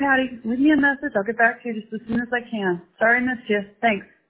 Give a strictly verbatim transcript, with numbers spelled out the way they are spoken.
Patty. Leave me a message. I'll get back to you just as soon as I can. Sorry I missed you. Thanks.